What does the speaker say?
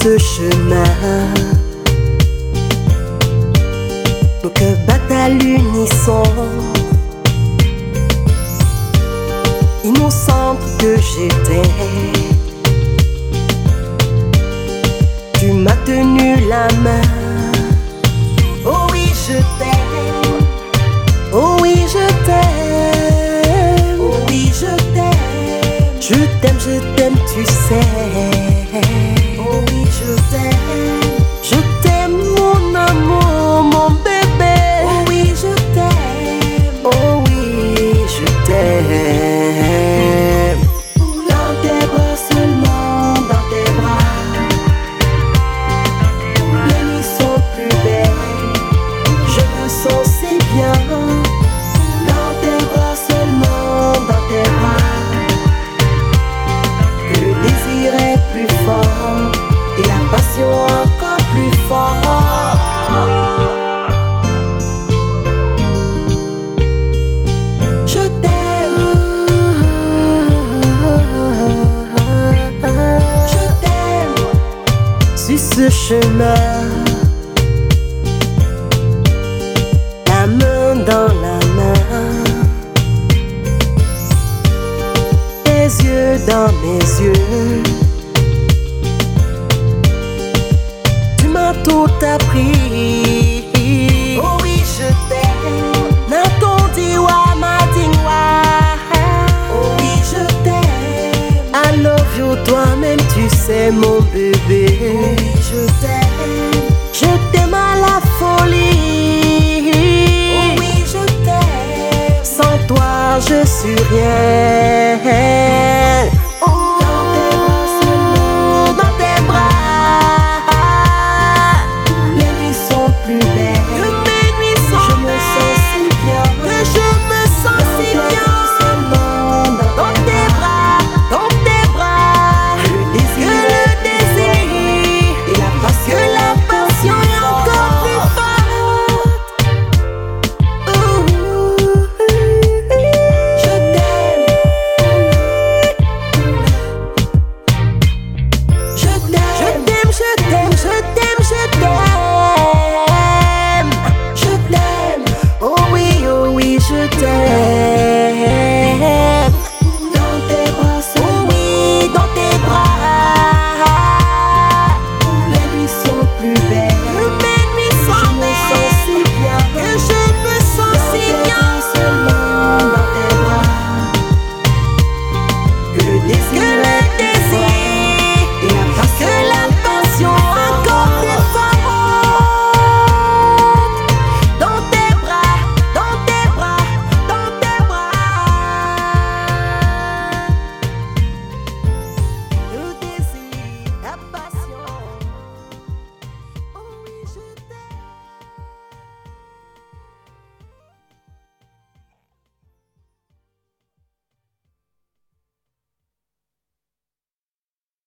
ce chemin. Nos cœurs battent à l'unisson. Innocente que j'étais, tu m'as tenu la main. Oh oui, je t'aime. Oh oui, je t'aime. Oh oui, je t'aime. Je t'aime, tu sais. Oh oui, je t'aime. Je t'aime, mon amour, mon bébé. Oh oui, je t'aime. Oh oui, je t'aime. Dans tes bras seulement, dans tes bras. Les nuits sont plus belles. Je me sens si bien. Dans tes bras seulement, dans tes bras. Que le désir est plus fort et la passion encore plus forte. Je t'aime. Je t'aime. Sur ce chemin, la main dans la main, tes yeux dans mes yeux. Tu m'as tout appris. Oh oui, je t'aime. Natondiwa madingwa. Oh oui, je t'aime. I love you, toi-même tu sais mon bébé. Oh oui, je t'aime. Je t'aime à la folie. Oh oui, je t'aime. Sans toi je suis rien.